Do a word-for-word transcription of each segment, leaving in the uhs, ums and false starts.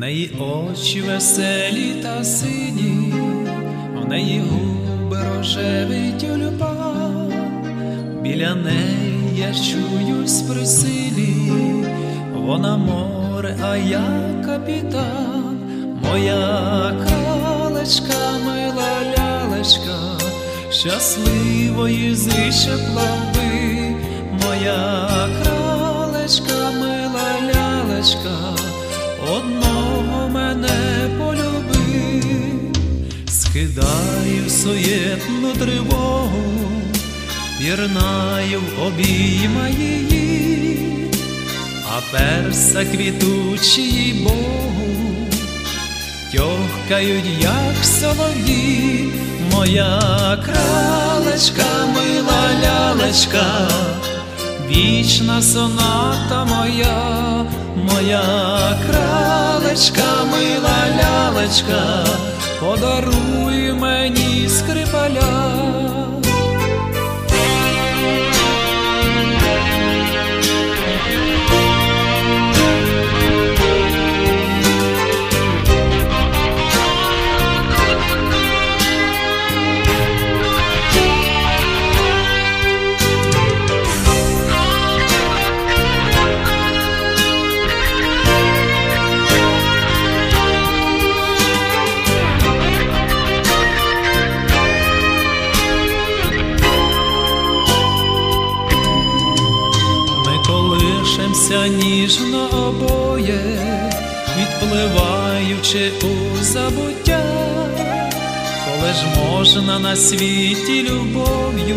неї очі веселі та сині, в неї губи рожевий тюльпан. Біля неї я чуюсь при силі, вона море, а я капітан. Моя кралечка, мила лялечка, щасливої зиче плавби. Моя кралечка, мила лялечка, одного мене полюби. Скидаю суєтну тривогу, пірнаю в обійма її, а перса квітучі їй Богу тьохкають, як солов'ї. Моя кралечка, мила лялечка, вічна соната моя. Моя кралечка, мила лялечка, подаруй мені скрипаля. Колишемся ніжно обоє, відпливаючи у забуття. Коли ж можна на світі любов'ю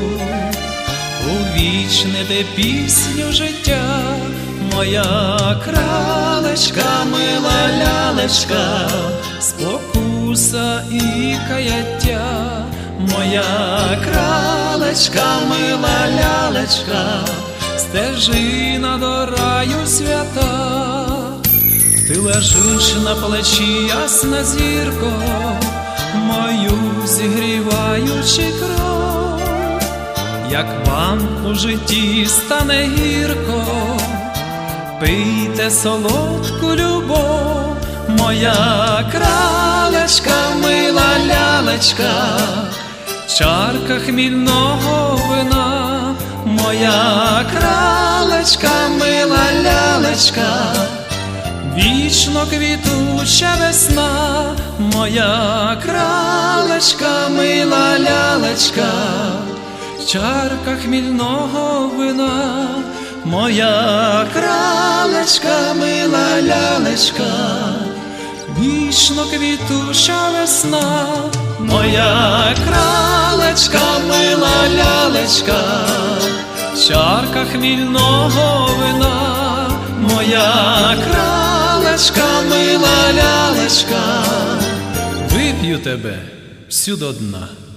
увічнити пісню життя. Моя кралечка, мила лялечка, спокуса і каяття. Моя кралечка, мила лялечка, стежина до раю свята. Ти лежиш на плечі, ясна зірко, мою зігріваючи кров. Як вам у житті стане гірко, пийте солодку любов. Моя кралечка, мила лялечка, чарка хмільного вина. Моя кралечка, мила лялечка, вічно квітуча весна. Моя кралечка, мила лялечка, чарка хмільного вина. Моя кралечка, мила лялечка, вічно квітуча весна. Моя кралечка, мила лялечка, чарка хмільного вина. Моя кралечка, мила лялечка, вип'ю тебе всю до дна.